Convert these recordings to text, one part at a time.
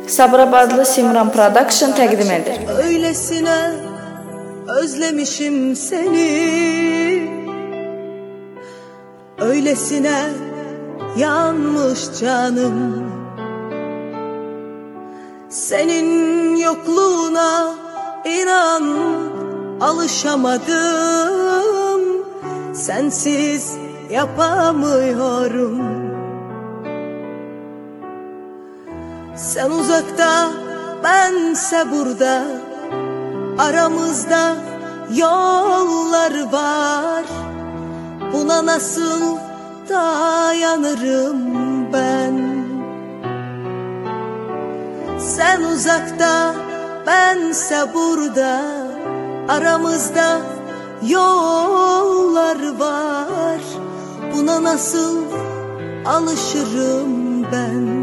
Sabirabadlı Simran Production təqdim edir. Öylesine özlemişim seni, öylesine yanmış canım. Senin yokluğuna inan alışamadım, sensiz yapamıyorum. Sen uzakta, bense burada, aramızda yollar var. Buna nasıl dayanırım ben? Sen uzakta, bense burada, aramızda yollar var. Buna nasıl alışırım ben?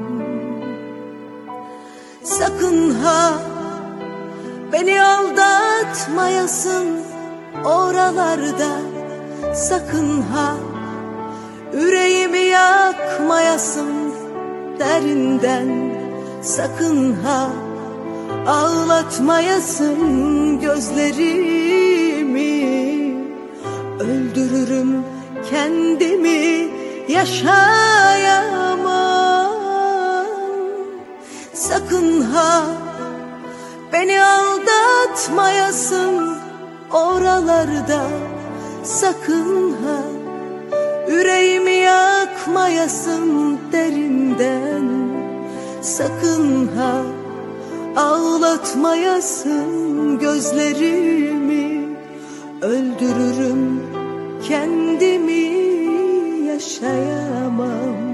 Sakın ha beni aldatmayasın oralarda, sakın ha yüreğimi yakmayasın derinden, sakın ha ağlatmayasın gözlerimi. Öldürürüm kendimi, yaşayamam. Sakın ha beni aldatmayasın oralarda, sakın ha yüreğimi yakmayasın derinden, sakın ha ağlatmayasın gözlerimi. Öldürürüm kendimi, yaşayamam.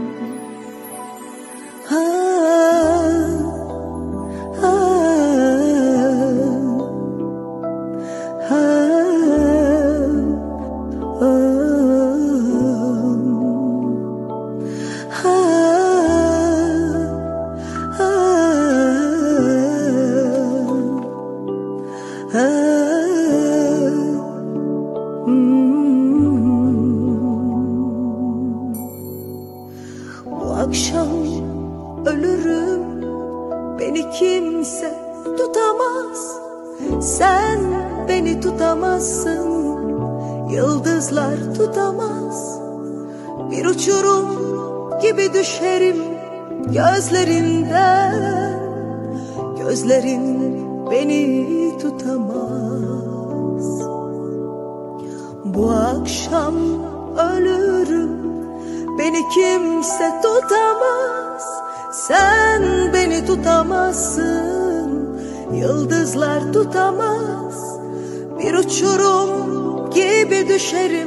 Bu akşam ölürüm, beni kimse tutamaz. Sen beni tutamazsın, yıldızlar tutamaz. Bir uçurum gibi düşerim gözlerinden, gözlerin beni tutamaz. Bu akşam ölürüm, beni kimse tutamaz. Sen beni tutamazsın, yıldızlar tutamaz. Bir uçurum gibi düşerim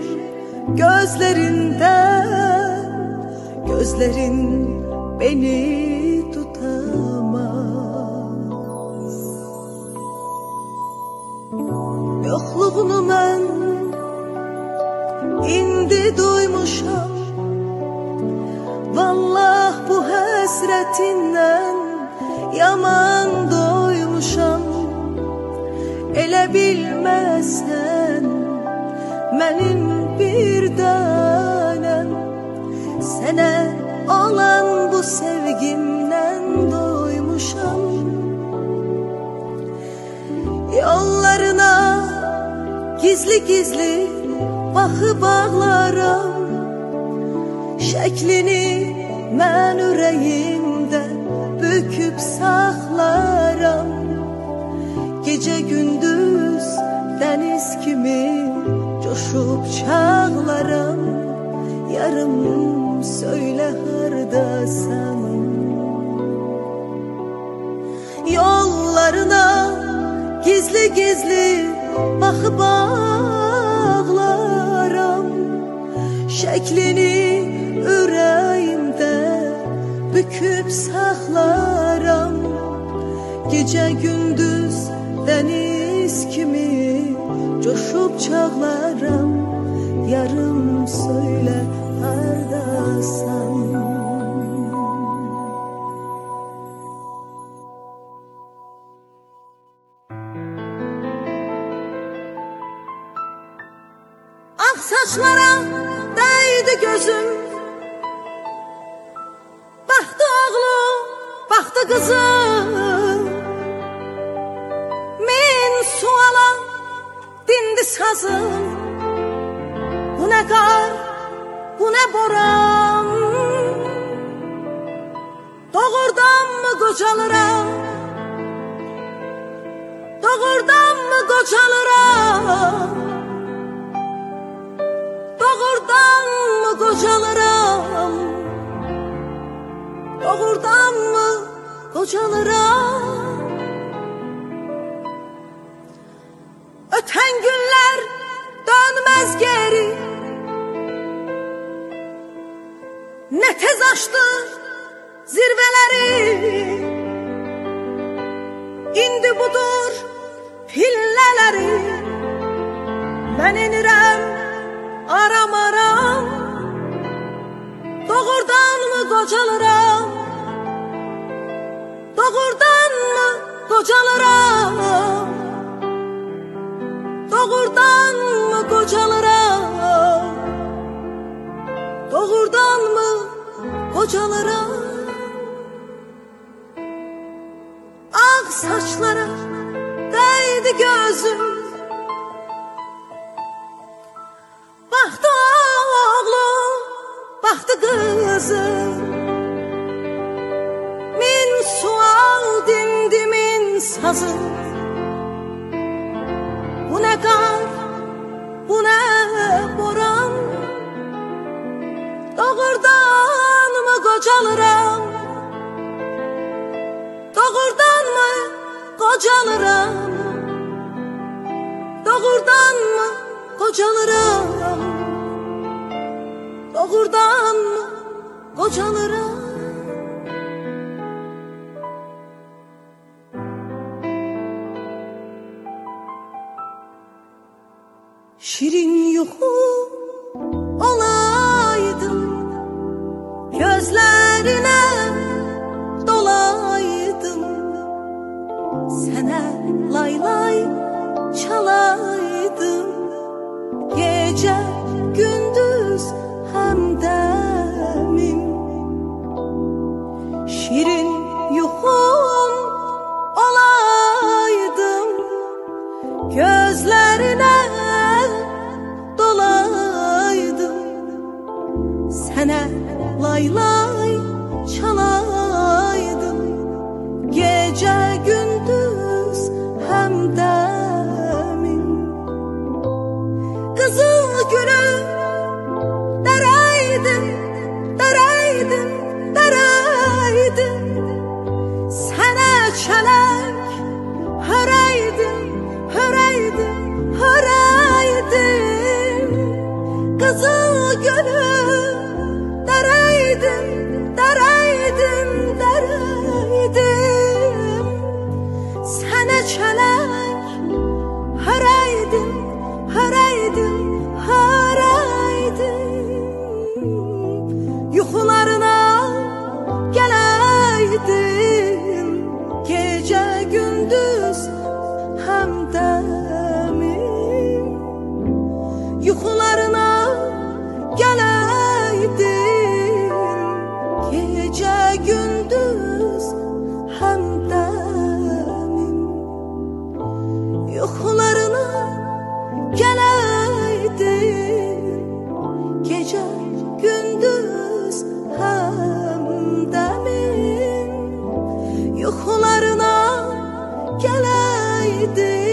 gözlerinden, gözlerin beni tutamaz. Yokluğunu ben indi duymuşam, vallah bu hasretinden yaman doymuşam. Elə bilməsən mənim bir tanem, sənə olan bu sevgimdən doymuşam. Yollarına gizli gizli baxıb ağlaram, şəklini mən ürəyimdə büküb saxlaram. Gece gündüz deniz kimi coşup çağlaram. Yarım söyle hardasan. Yollarına gizli gizli bakıp ağlaram, şeklini yüreğimde büküp saxlaram. Gece gündüz deniz kimi coşup çağlaram. Yarım söyle hardasan. Ah saçlara değdi gözüm, baktı oğlu, baktı kızım, min suala dindi sazım. Bu ne kar, bu ne boran, doğurdan mı kocalıram, doğurdan mı kocalıram, doğurdan mı kocalıram, doğurdan mı kocalıram. Öten günler dönmez geri, ne tez açtı zirveleri. İndi budur pillələri, mən inirəm aram aram. Doğurdan mı qocalıram, doğurdan mı qocalıram, doğurdan mı qocalıram, doğurdan mı qocalıram. Ağ saçlara değdi gözüm, baktı oğlum, baktı kızım. Min sual dindi min sazım. Bu ne kar, bu ne boran, doğurdan mı kocalıram, doğurdan mı kocalıram, doğurdan mı kocalıram, doğurdan mı kocalıram. Şirin yuxu olaydım, gözlerine dolaydım, sənə lay lay çalaydım, gece gündüz həmdəmim. Şirin yuxum olaydım, gözlerine dolaydım, sənə lay lay çalaydım, gece gündüz həmdəmim. Kızıl gülü dərəydim, dərəydim, dərəydim, sənə çələk hörəydim, hörəydim, hörəydim. Kızıl gülü dərəydim, dərəydim, dərəydim, sənə çələk hörəydim, hörəydim, hörəydim. Yuxularına gələydim, gecə gündüz həmdəmim. Yuxularına gələydim, gecə gündüz həmdəmim. Yuxularına gələydim, gecə gündüz həmdəmim. Yuxularına gələydim,